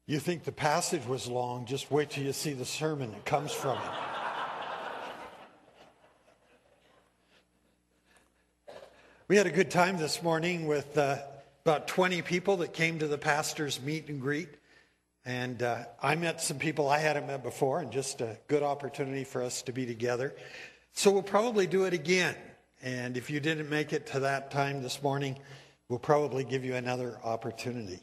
You think the passage was long, just wait till you see the sermon that comes from it. We had a good time this morning with about 20 people that came to the pastor's meet and greet. And I met some people I hadn't met before, and just a good opportunity for us to be together. So we'll probably do it again. And if you didn't make it to that time this morning, we'll probably give you another opportunity.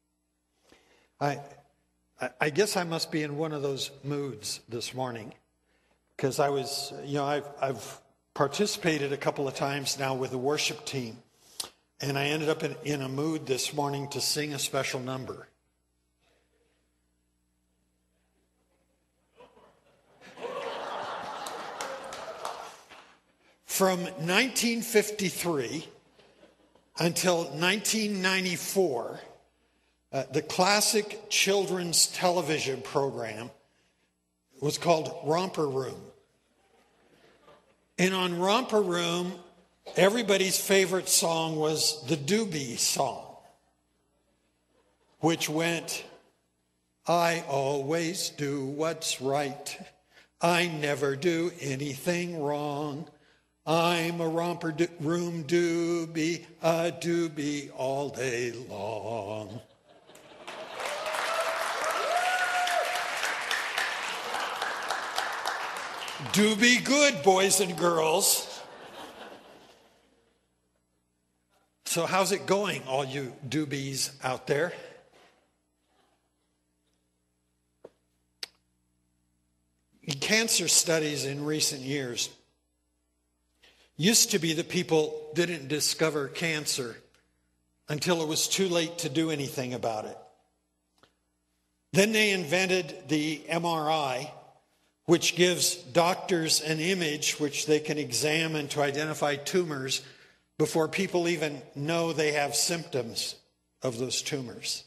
I guess I must be in one of those moods this morning, because I've participated a couple of times now with the worship team, and I ended up in a mood this morning to sing a special number. From 1953 until 1994, the classic children's television program was called Romper Room. And on Romper Room, everybody's favorite song was the Doobie song, which went, I always do what's right. I never do anything wrong. I'm a Romper Room doobie, a doobie all day long. Do be good, boys and girls. So how's it going, all you doobies out there? Cancer studies in recent years used to be that people didn't discover cancer until it was too late to do anything about it. Then they invented the MRI, which gives doctors an image which they can examine to identify tumors before people even know they have symptoms of those tumors.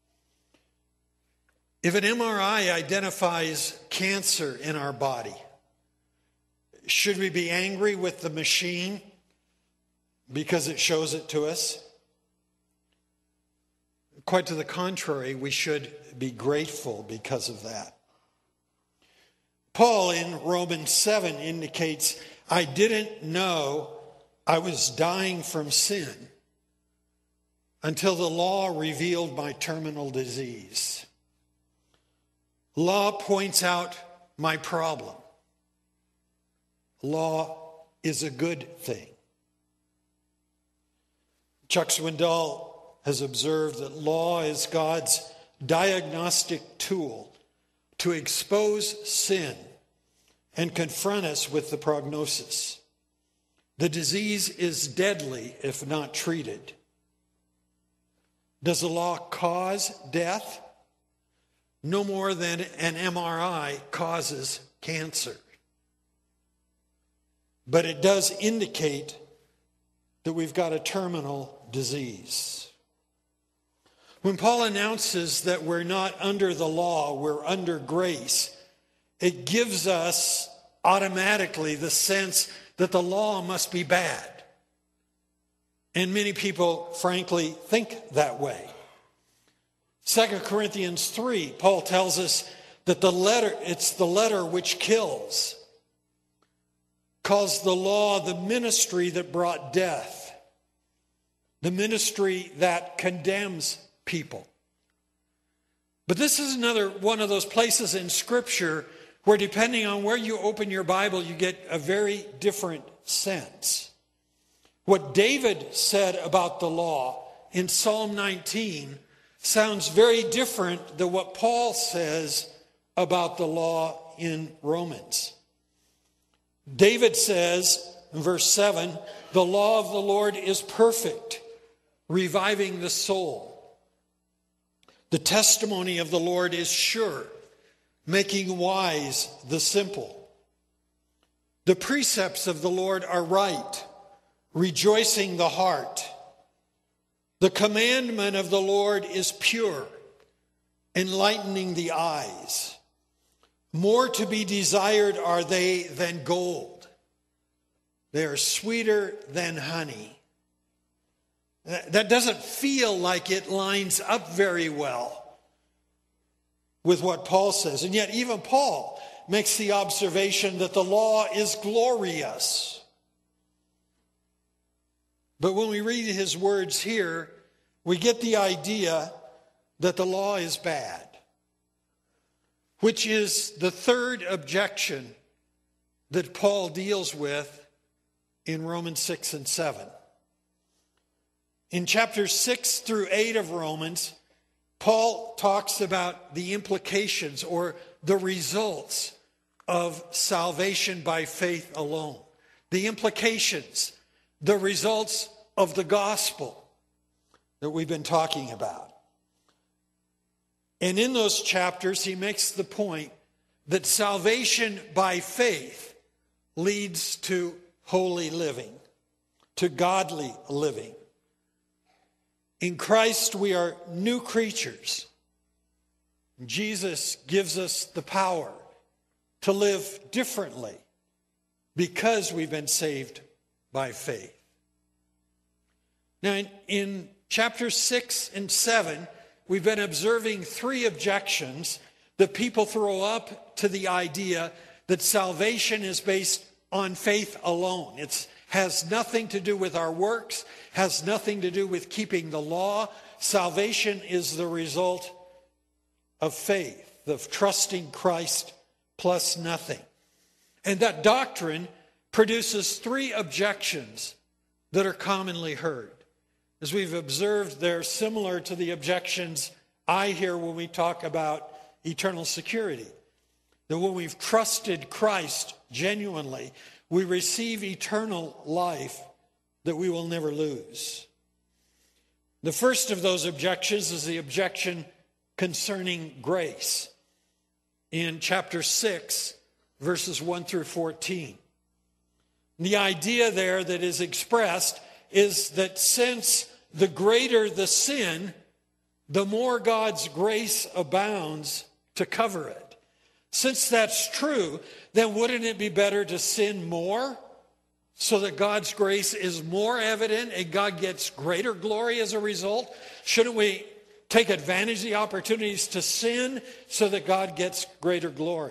If an MRI identifies cancer in our body, should we be angry with the machine because it shows it to us? Quite to the contrary, we should be grateful because of that. Paul in Romans 7 indicates, I didn't know I was dying from sin until the law revealed my terminal disease. Law points out my problem. Law is a good thing. Chuck Swindoll has observed that law is God's diagnostic tool to expose sin and confront us with the prognosis. The disease is deadly if not treated. Does the law cause death? No more than an MRI causes cancer. But it does indicate that we've got a terminal disease. When Paul announces that we're not under the law, we're under grace, it gives us automatically the sense that the law must be bad. And many people, frankly, think that way. 2 Corinthians 3, Paul tells us that it's the letter which kills. Calls the law the ministry that brought death. The ministry that condemns people. But this is another one of those places in Scripture where, depending on where you open your Bible, you get a very different sense. What David said about the law in Psalm 19 sounds very different than what Paul says about the law in Romans. David says in verse 7, the law of the Lord is perfect, reviving the soul. The testimony of the Lord is sure, making wise the simple. The precepts of the Lord are right, rejoicing the heart. The commandment of the Lord is pure, enlightening the eyes. More to be desired are they than gold. They are sweeter than honey. That doesn't feel like it lines up very well with what Paul says. And yet even Paul makes the observation that the law is glorious. But when we read his words here, we get the idea that the law is bad, which is the third objection that Paul deals with in Romans 6 and 7. In chapters 6 through 8 of Romans, Paul talks about the implications or the results of salvation by faith alone. The implications, the results of the gospel that we've been talking about. And in those chapters, he makes the point that salvation by faith leads to holy living, to godly living. In Christ, we are new creatures. Jesus gives us the power to live differently because we've been saved by faith. Now, in chapters 6 and 7, we've been observing three objections that people throw up to the idea that salvation is based on faith alone. It has nothing to do with our works, has nothing to do with keeping the law. Salvation is the result of faith, of trusting Christ plus nothing. And that doctrine produces three objections that are commonly heard. As we've observed, they're similar to the objections I hear when we talk about eternal security. That when we've trusted Christ genuinely, we receive eternal life that we will never lose. The first of those objections is the objection concerning grace. In chapter 6, verses 1 through 14. The idea there that is expressed is that since the greater the sin, the more God's grace abounds to cover it. Since that's true, then wouldn't it be better to sin more so that God's grace is more evident and God gets greater glory as a result? Shouldn't we take advantage of the opportunities to sin so that God gets greater glory?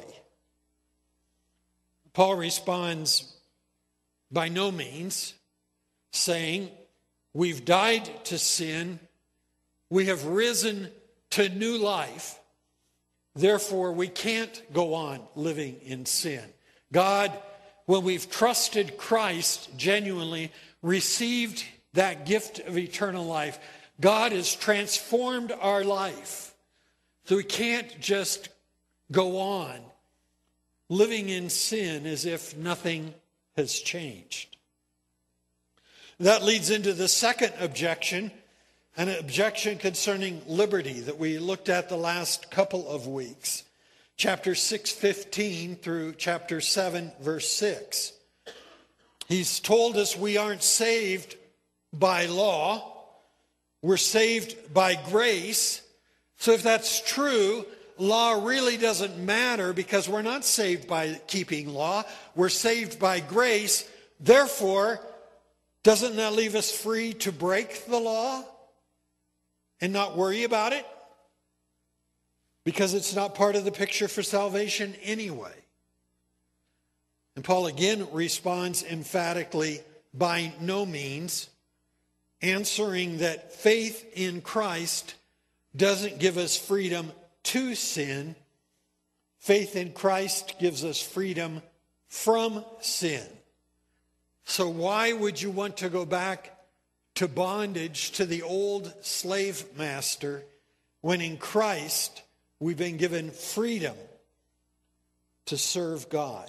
Paul responds, by no means, saying, we've died to sin, we have risen to new life, therefore we can't go on living in sin. God, when we've trusted Christ genuinely, received that gift of eternal life, God has transformed our life. So we can't just go on living in sin as if nothing has changed. That leads into the second objection, an objection concerning liberty that we looked at the last couple of weeks. Chapter 6:15 through chapter 7, verse 6. He's told us we aren't saved by law. We're saved by grace. So if that's true, law really doesn't matter because we're not saved by keeping law. We're saved by grace. Therefore, doesn't that leave us free to break the law and not worry about it? Because it's not part of the picture for salvation anyway. And Paul again responds emphatically, by no means, answering that faith in Christ doesn't give us freedom to sin. Faith in Christ gives us freedom from sin. So why would you want to go back to bondage to the old slave master when in Christ we've been given freedom to serve God?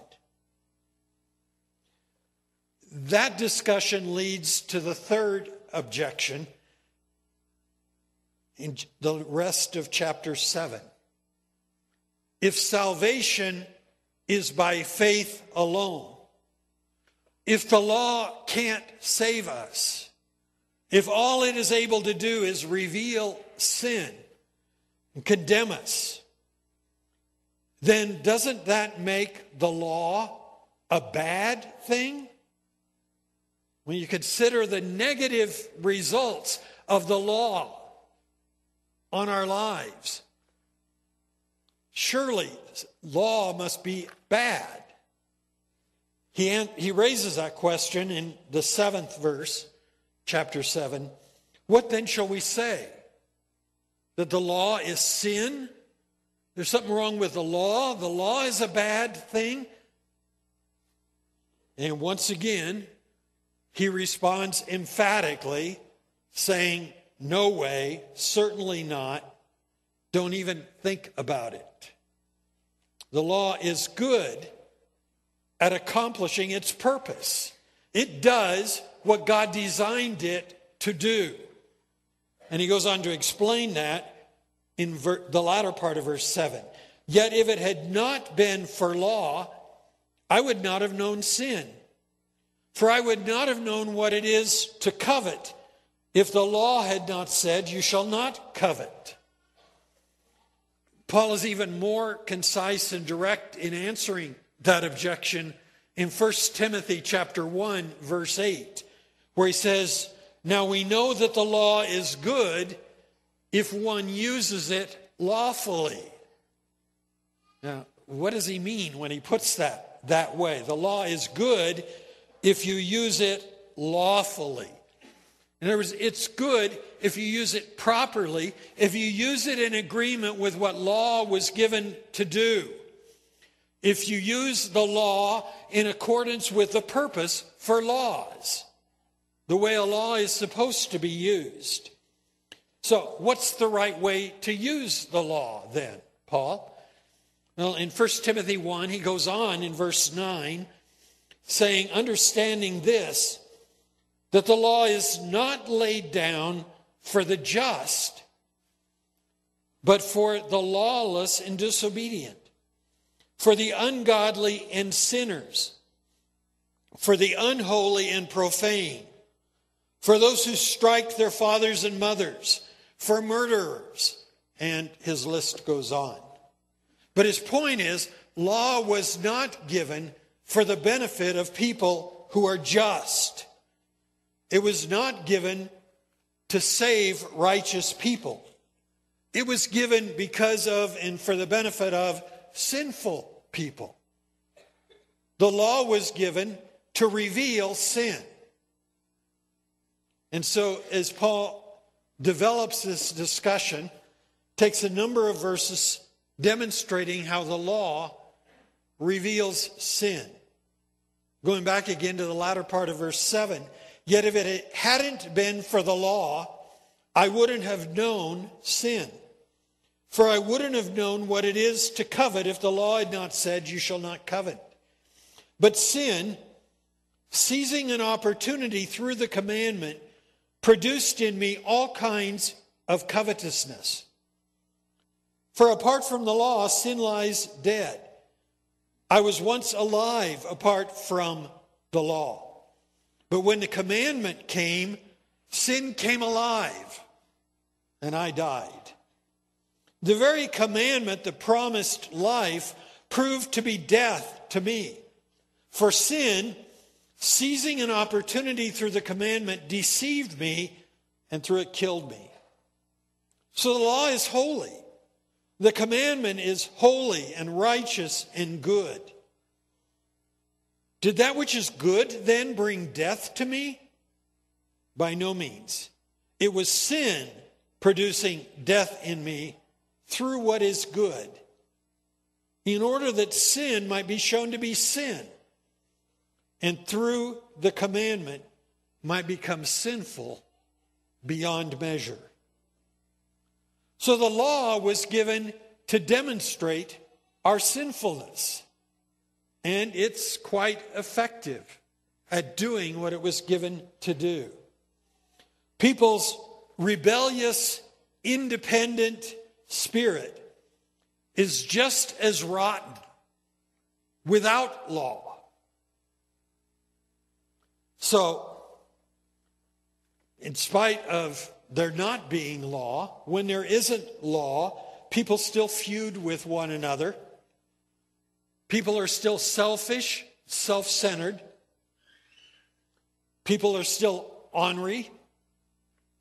That discussion leads to the third objection in the rest of chapter 7. If salvation is by faith alone, if the law can't save us, if all it is able to do is reveal sin and condemn us, then doesn't that make the law a bad thing? When you consider the negative results of the law on our lives, surely law must be bad. He raises that question in the 7th verse, chapter 7. What then shall we say? That the law is sin? There's something wrong with the law? The law is a bad thing? And once again, he responds emphatically, saying, no way, certainly not. Don't even think about it. The law is good at accomplishing its purpose. It does what God designed it to do. And he goes on to explain that in the latter part of verse 7. Yet if it had not been for law, I would not have known sin. For I would not have known what it is to covet if the law had not said, you shall not covet. Paul is even more concise and direct in answering that objection in 1 Timothy chapter 1, verse 8, where he says, now we know that the law is good if one uses it lawfully. Now, what does he mean when he puts that way? The law is good if you use it lawfully. In other words, it's good if you use it properly, if you use it in agreement with what law was given to do. If you use the law in accordance with the purpose for laws, the way a law is supposed to be used. So, what's the right way to use the law then, Paul? Well, in 1 Timothy 1, he goes on in verse 9, saying, understanding this, that the law is not laid down for the just, but for the lawless and disobedient, for the ungodly and sinners, for the unholy and profane, for those who strike their fathers and mothers, for murderers, and his list goes on. But his point is, law was not given for the benefit of people who are just. It was not given to save righteous people. It was given because of and for the benefit of sinful people. The law was given to reveal sin. And so as Paul develops this discussion, takes a number of verses demonstrating how the law reveals sin. Going back again to the latter part of verse 7, yet if it hadn't been for the law, I wouldn't have known sin. For I wouldn't have known what it is to covet if the law had not said, you shall not covet. But sin, seizing an opportunity through the commandment, produced in me all kinds of covetousness. For apart from the law, sin lies dead. I was once alive apart from the law. But when the commandment came, sin came alive, and I died. The very commandment that promised life proved to be death to me. For sin, seizing an opportunity through the commandment, deceived me, and through it killed me. So the law is holy. The commandment is holy and righteous and good. Did that which is good then bring death to me? By no means. It was sin producing death in me through what is good, in order that sin might be shown to be sin, and through the commandment might become sinful beyond measure. So the law was given to demonstrate our sinfulness, and it's quite effective at doing what it was given to do. People's rebellious, independent spirit is just as rotten without law. So, in spite of there not being law, when there isn't law, people still feud with one another. People are still selfish, self-centered. People are still ornery.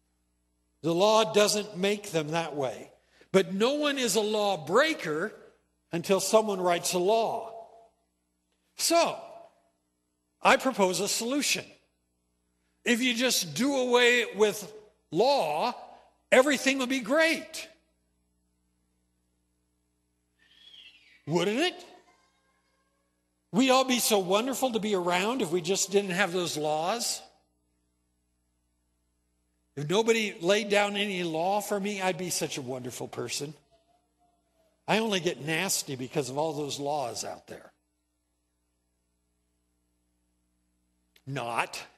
The law doesn't make them that way. But no one is a lawbreaker until someone writes a law. So, I propose a solution. If you just do away with law, everything will be great. Wouldn't it? We'd all be so wonderful to be around if we just didn't have those laws. If nobody laid down any law for me, I'd be such a wonderful person. I only get nasty because of all those laws out there. Not.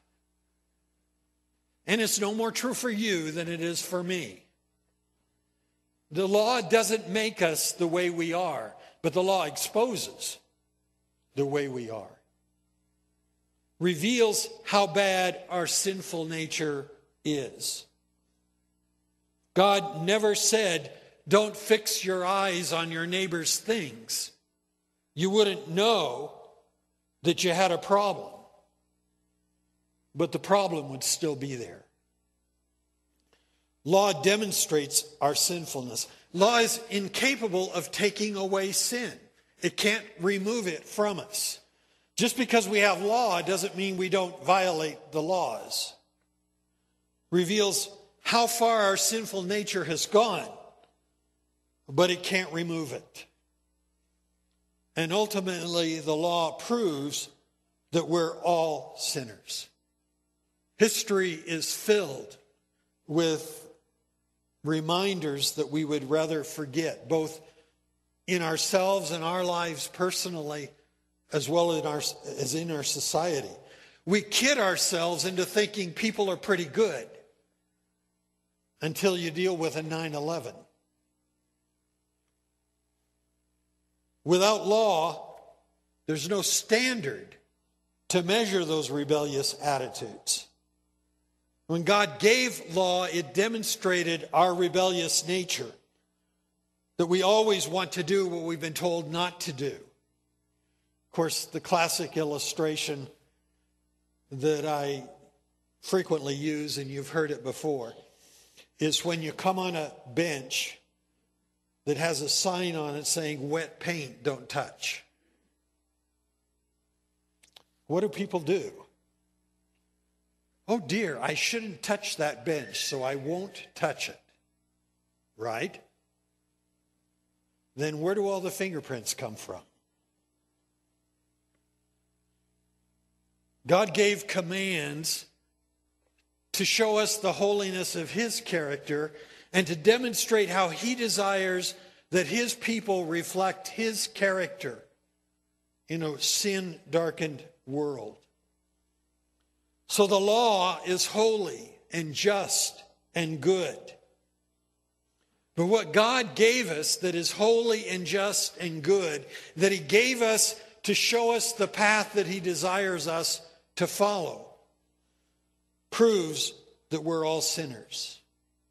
And it's no more true for you than it is for me. The law doesn't make us the way we are, but the law exposes the way we are. Reveals how bad our sinful nature is. God never said, don't fix your eyes on your neighbor's things. You wouldn't know that you had a problem. But the problem would still be there. Law demonstrates our sinfulness. Law is incapable of taking away sin. It can't remove it from us. Just because we have law doesn't mean we don't violate the laws. Reveals how far our sinful nature has gone, but it can't remove it. And ultimately, the law proves that we're all sinners. History is filled with reminders that we would rather forget, both in ourselves and our lives personally, as well as in our society. We kid ourselves into thinking people are pretty good until you deal with a 9/11. Without law, there's no standard to measure those rebellious attitudes. When God gave law, it demonstrated our rebellious nature, that we always want to do what we've been told not to do. Of course, the classic illustration that I frequently use, and you've heard it before, is when you come on a bench that has a sign on it saying, wet paint, don't touch. What do people do? Oh dear, I shouldn't touch that bench, so I won't touch it. Right? Then where do all the fingerprints come from? God gave commands to show us the holiness of His character and to demonstrate how He desires that His people reflect His character in a sin-darkened world. So the law is holy and just and good. But what God gave us that is holy and just and good, that He gave us to show us the path that He desires us to follow, proves that we're all sinners.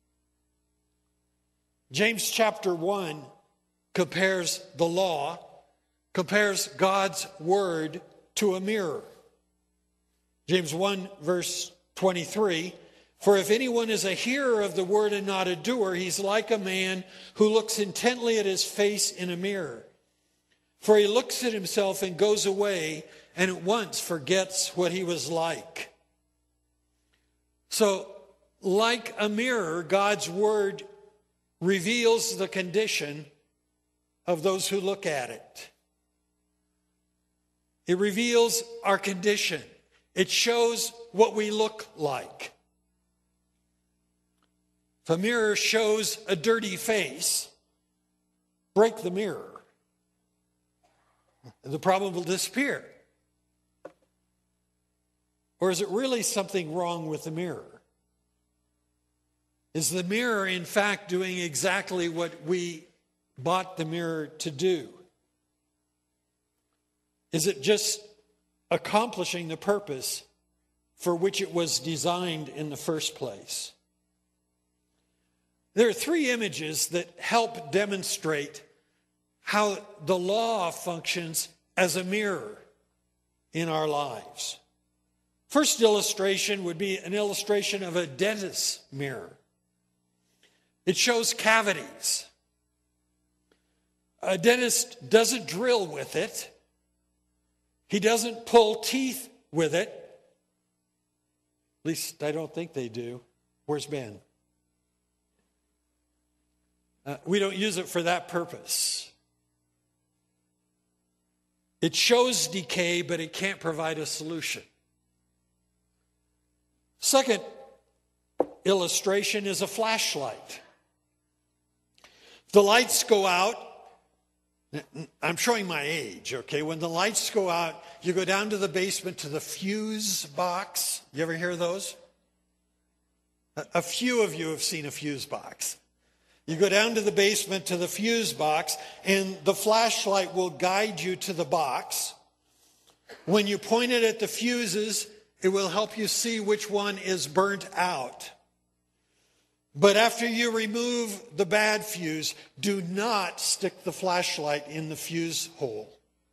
James chapter 1 compares the law, compares God's word to a mirror. James 1 verse 23, for if anyone is a hearer of the word and not a doer, he's like a man who looks intently at his face in a mirror. For he looks at himself and goes away and at once forgets what he was like. So, like a mirror, God's word reveals the condition of those who look at it. It reveals our condition. It shows what we look like. If a mirror shows a dirty face, break the mirror. The problem will disappear. Or is it really something wrong with the mirror? Is the mirror, in fact, doing exactly what we bought the mirror to do? Is it just accomplishing the purpose for which it was designed in the first place? There are three images that help demonstrate how the law functions as a mirror in our lives. First illustration would be an illustration of a dentist's mirror. It shows cavities. A dentist doesn't drill with it. He doesn't pull teeth with it. At least I don't think they do. Where's Ben? We don't use it for that purpose. It shows decay, but it can't provide a solution. Second illustration is a flashlight. The lights go out. I'm showing my age, okay? When the lights go out, you go down to the basement to the fuse box. You ever hear those? A few of you have seen a fuse box. You go down to the basement to the fuse box, and the flashlight will guide you to the box. When you point it at the fuses, it will help you see which one is burnt out. But after you remove the bad fuse, do not stick the flashlight in the fuse hole.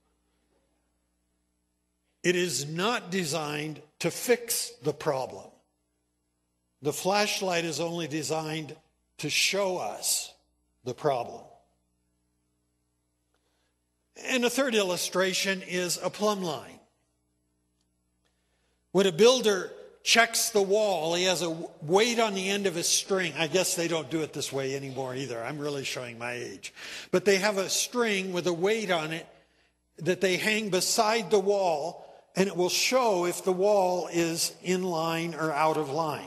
It is not designed to fix the problem. The flashlight is only designed to show us the problem. And a third illustration is a plumb line. When a builder checks the wall, he has a weight on the end of his string. I guess they don't do it this way anymore either. I'm really showing my age. But they have a string with a weight on it that they hang beside the wall, and it will show if the wall is in line or out of line.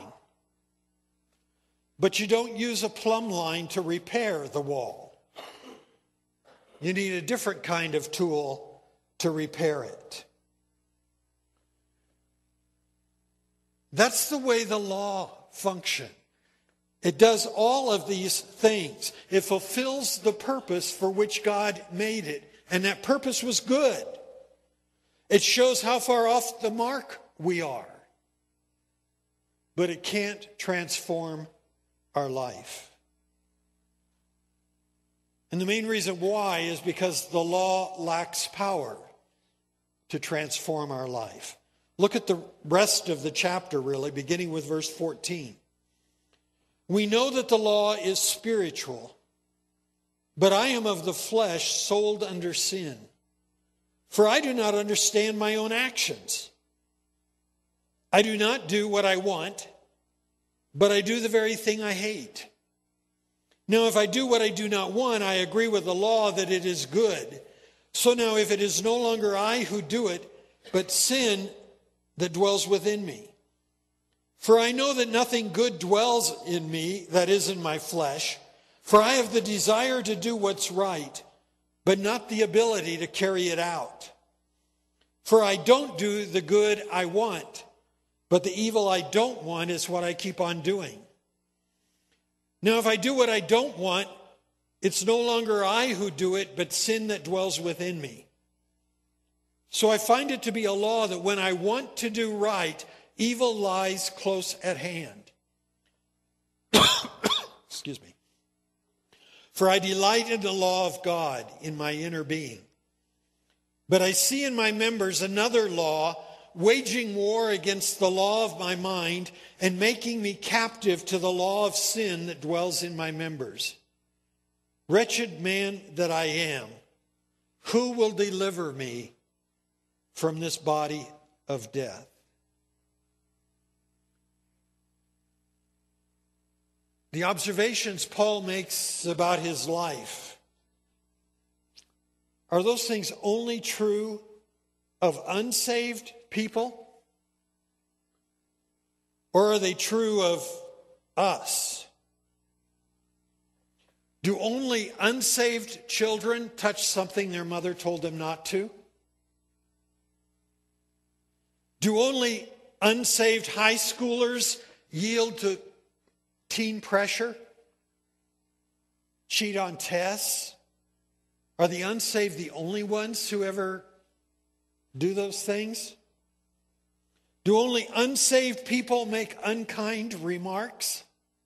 But you don't use a plumb line to repair the wall. You need a different kind of tool to repair it. That's the way the law functions. It does all of these things. It fulfills the purpose for which God made it, and that purpose was good. It shows how far off the mark we are. But it can't transform our life. And the main reason why is because the law lacks power to transform our life. Look at the rest of the chapter, really, beginning with verse 14. We know that the law is spiritual, but I am of the flesh, sold under sin. For I do not understand my own actions. I do not do what I want, but I do the very thing I hate. Now, if I do what I do not want, I agree with the law that it is good. So now, if it is no longer I who do it, but sin that dwells within me. For I know that nothing good dwells in me, that is in my flesh. For I have the desire to do what's right, but not the ability to carry it out. For I don't do the good I want, but the evil I don't want is what I keep on doing. Now, if I do what I don't want, it's no longer I who do it, but sin that dwells within me. So I find it to be a law that when I want to do right, evil lies close at hand. Excuse me. For I delight in the law of God in my inner being. But I see in my members another law, waging war against the law of my mind and making me captive to the law of sin that dwells in my members. Wretched man that I am, who will deliver me from this body of death? The observations Paul makes about his life, are those things only true of unsaved people? Or are they true of us? Do only unsaved children touch something their mother told them not to? Do only unsaved high schoolers yield to teen pressure? Cheat on tests? Are the unsaved the only ones who ever do those things? Do only unsaved people make unkind remarks?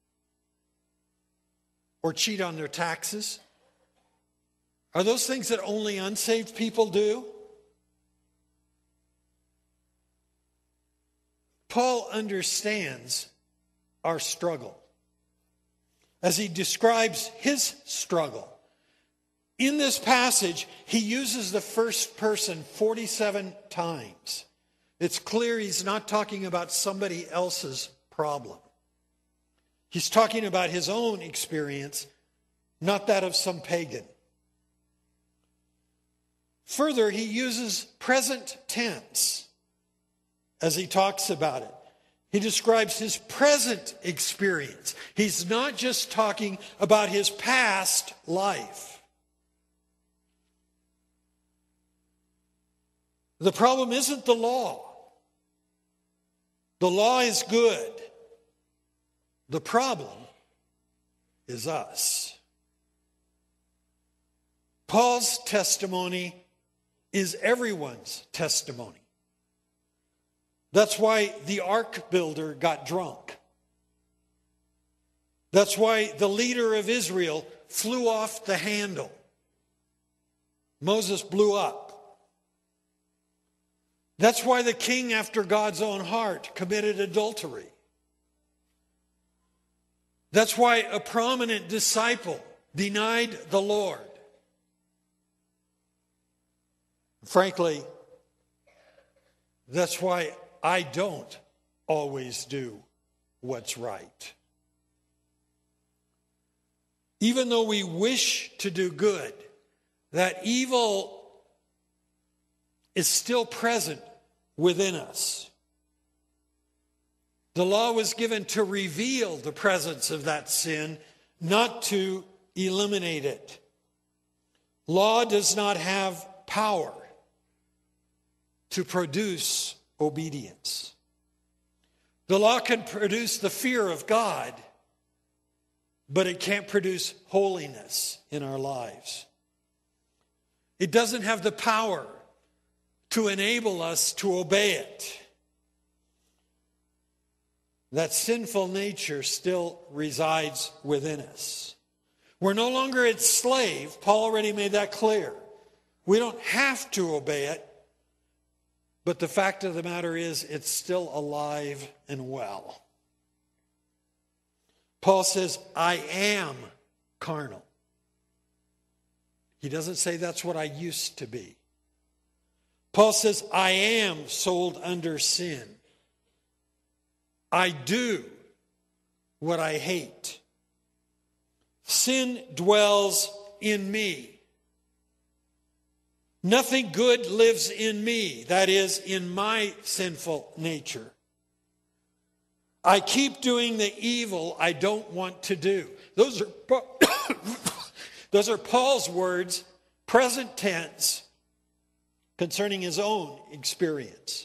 Or cheat on their taxes? Are those things that only unsaved people do? Paul understands our struggle as he describes his struggle. In this passage, he uses the first person 47 times. It's clear he's not talking about somebody else's problem. He's talking about his own experience, not that of some pagan. Further, he uses present tense as he talks about it. He describes his present experience. He's not just talking about his past life. The problem isn't the law. The law is good. The problem is us. Paul's testimony is everyone's testimony. That's why the ark builder got drunk. That's why the leader of Israel flew off the handle. Moses blew up. That's why the king after God's own heart committed adultery. That's why a prominent disciple denied the Lord. Frankly, that's why I don't always do what's right. Even though we wish to do good, that evil is still present within us. The law was given to reveal the presence of that sin, not to eliminate it. Law does not have power to produce obedience. The law can produce the fear of God, but it can't produce holiness in our lives. It doesn't have the power to enable us to obey it. That sinful nature still resides within us. We're no longer its slave. Paul already made that clear. We don't have to obey it. But the fact of the matter is, it's still alive and well. Paul says, I am carnal. He doesn't say that's what I used to be. Paul says, I am sold under sin. I do what I hate. Sin dwells in me. Nothing good lives in me, that is, in my sinful nature. I keep doing the evil I don't want to do. Those are Paul's words, present tense, concerning his own experience.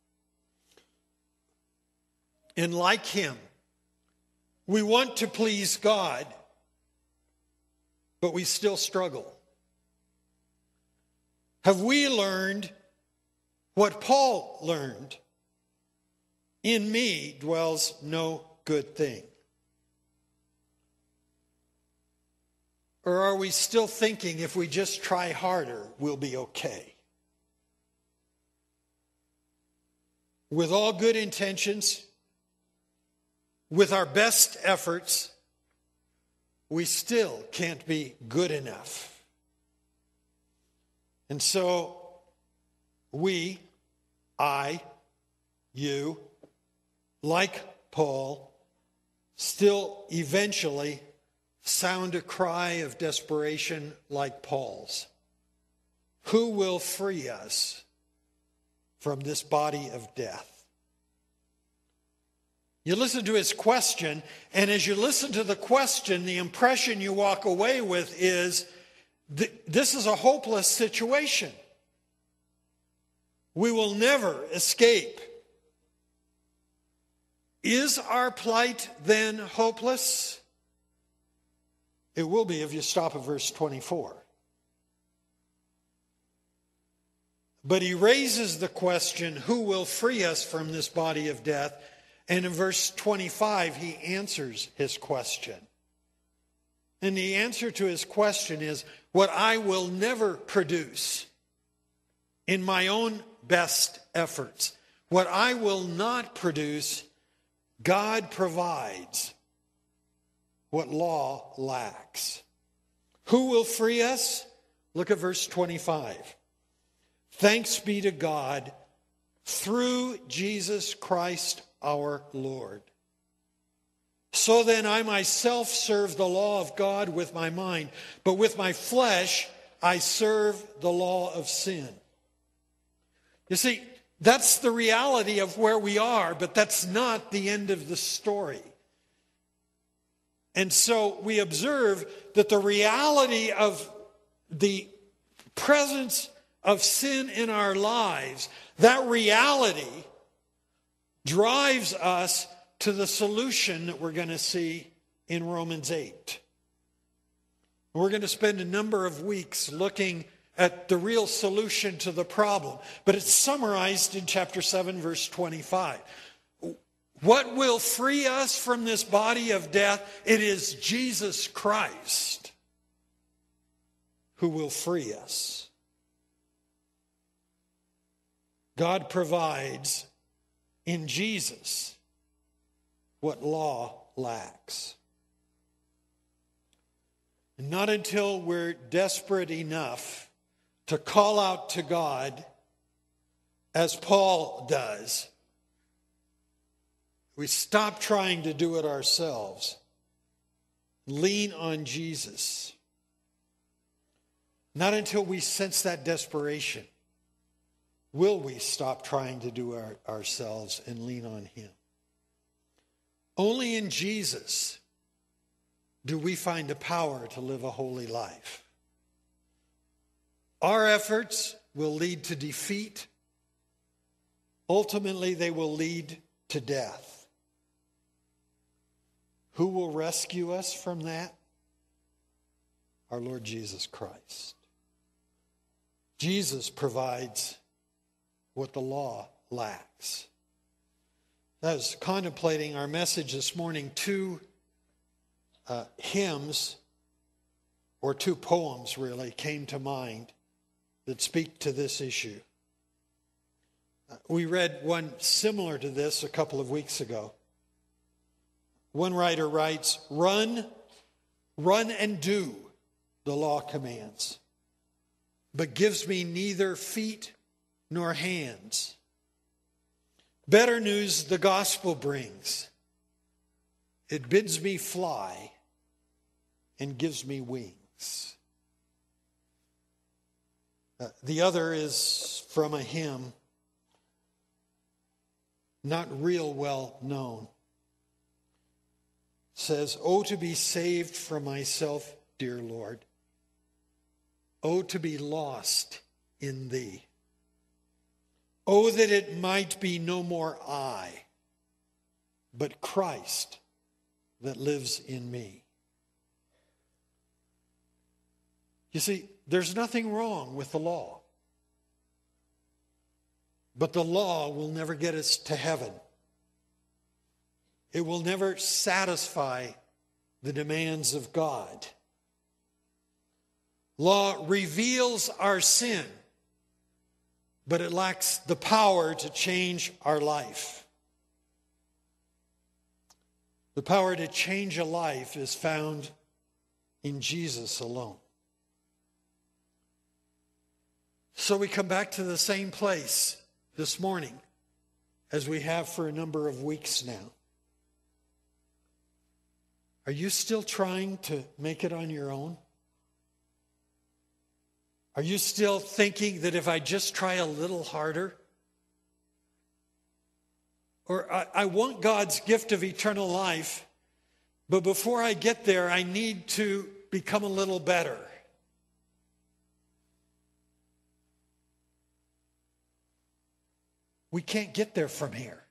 And like him, we want to please God, but we still struggle. Have we learned what Paul learned? In me dwells no good thing. Or are we still thinking if we just try harder, we'll be okay? With all good intentions, with our best efforts, we still can't be good enough. And so we, I, you, like Paul, still eventually sound a cry of desperation like Paul's. Who will free us from this body of death? You listen to his question, and as you listen to the question, the impression you walk away with is, this is a hopeless situation. We will never escape. Is our plight then hopeless? It will be if you stop at verse 24. But he raises the question, who will free us from this body of death? And in verse 25, he answers his question. And the answer to his question is, what I will never produce in my own best efforts, what I will not produce, God provides what law lacks. Who will free us? Look at verse 25. Thanks be to God through Jesus Christ our Lord. So then I myself serve the law of God with my mind, but with my flesh I serve the law of sin. You see, that's the reality of where we are, but that's not the end of the story. And so we observe that the reality of the presence of sin in our lives, that reality drives us to the solution that we're going to see in Romans 8. We're going to spend a number of weeks looking at the real solution to the problem. But it's summarized in chapter 7, verse 25. What will free us from this body of death? It is Jesus Christ who will free us. God provides in Jesus what law lacks. And not until we're desperate enough to call out to God, as Paul does, we stop trying to do it ourselves. Lean on Jesus. Not until we sense that desperation will we stop trying to do it ourselves and lean on Him. Only in Jesus do we find the power to live a holy life. Our efforts will lead to defeat. Ultimately, they will lead to death. Who will rescue us from that? Our Lord Jesus Christ. Jesus provides what the law lacks. I was contemplating our message this morning, two hymns, or two poems really, came to mind that speak to this issue. We read one similar to this a couple of weeks ago. One writer writes, run and do, the law commands, but gives me neither feet nor hands. Better news the gospel brings. It bids me fly and gives me wings. The other is from a hymn, not real well known. It says, "Oh, to be saved from myself, dear Lord. Oh, to be lost in Thee. Oh, that it might be no more I, but Christ that lives in me." You see, there's nothing wrong with the law. But the law will never get us to heaven. It will never satisfy the demands of God. Law reveals our sin, but it lacks the power to change our life. The power to change a life is found in Jesus alone. So we come back to the same place this morning as we have for a number of weeks now. Are you still trying to make it on your own? Are you still thinking that if I just try a little harder? Or I want God's gift of eternal life, but before I get there, I need to become a little better. We can't get there from here.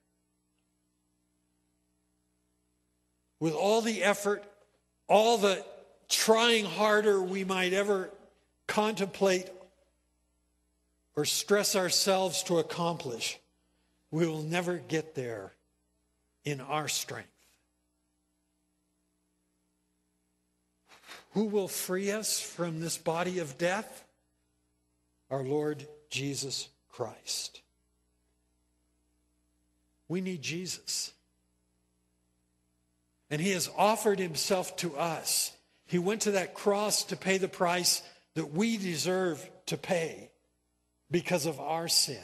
With all the effort, all the trying harder we might ever contemplate or stress ourselves to accomplish, we will never get there in our strength. Who will free us from this body of death? Our Lord Jesus Christ. We need Jesus. And He has offered Himself to us. He went to that cross to pay the price that we deserve to pay because of our sin.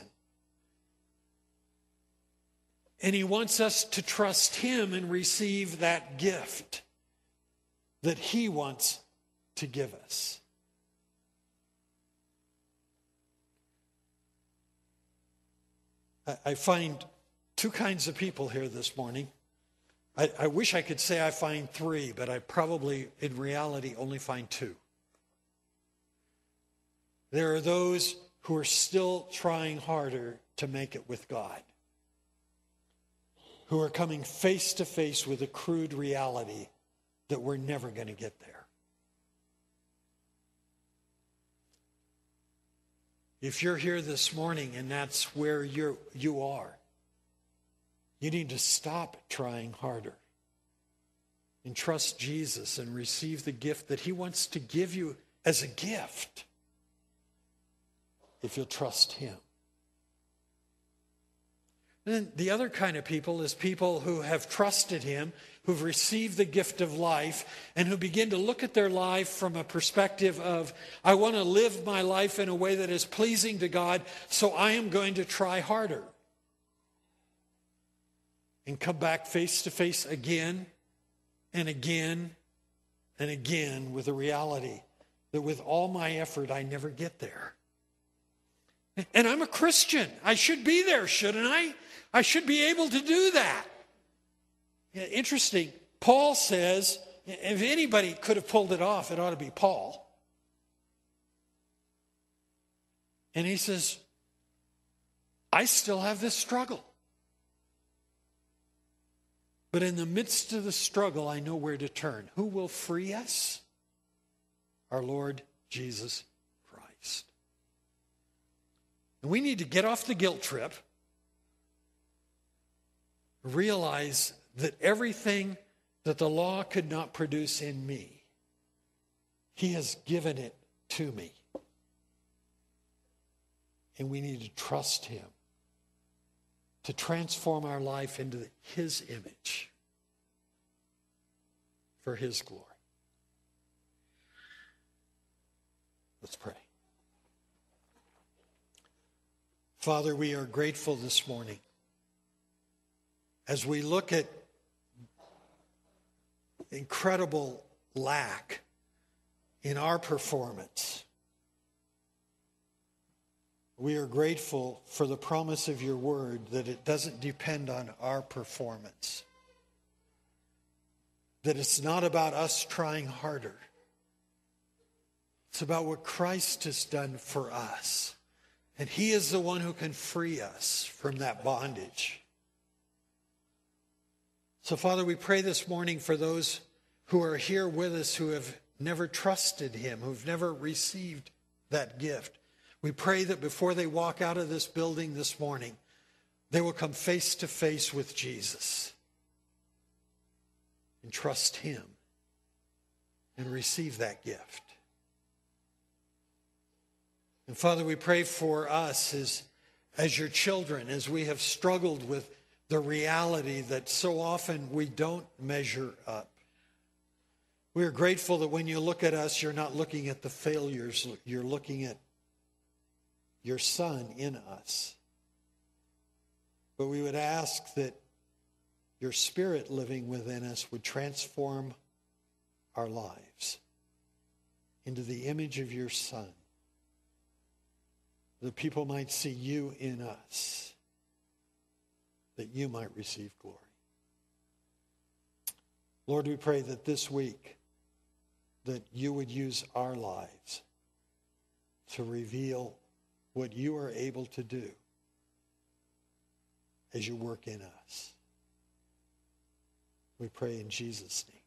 And he wants us to trust him and receive that gift that he wants to give us. I find two kinds of people here this morning. I wish I could say I find three, but I probably, in reality, only find two. There are those who are still trying harder to make it with God, who are coming face to face with a crude reality that we're never going to get there. If you're here this morning and that's where you are, you need to stop trying harder and trust Jesus and receive the gift that he wants to give you as a gift if you'll trust him. And then the other kind of people is people who have trusted him, who've received the gift of life, and who begin to look at their life from a perspective of, I want to live my life in a way that is pleasing to God, so I am going to try harder. And come back face to face again and again and again with the reality that with all my effort, I never get there. And I'm a Christian. I should be there, shouldn't I? I should be able to do that. Yeah, interesting. Paul says, if anybody could have pulled it off, it ought to be Paul. And he says, I still have this struggle. But in the midst of the struggle, I know where to turn. Who will free us? Our Lord Jesus Christ. And we need to get off the guilt trip. Realize that everything that the law could not produce in me, he has given it to me. And we need to trust him to transform our life into his image for his glory. Let's pray. Father, we are grateful this morning as we look at incredible lack in our performance. We are grateful for the promise of your word that it doesn't depend on our performance. That it's not about us trying harder. It's about what Christ has done for us. And he is the one who can free us from that bondage. So, Father, we pray this morning for those who are here with us who have never trusted him, who've never received that gift. We pray that before they walk out of this building this morning, they will come face to face with Jesus and trust him and receive that gift. And Father, we pray for us as your children, as we have struggled with the reality that so often we don't measure up. We are grateful that when you look at us, you're not looking at the failures, you're looking at your Son in us. But we would ask that your Spirit living within us would transform our lives into the image of your Son, that people might see you in us, that you might receive glory. Lord, we pray that this week that you would use our lives to reveal what you are able to do as you work in us. We pray in Jesus' name.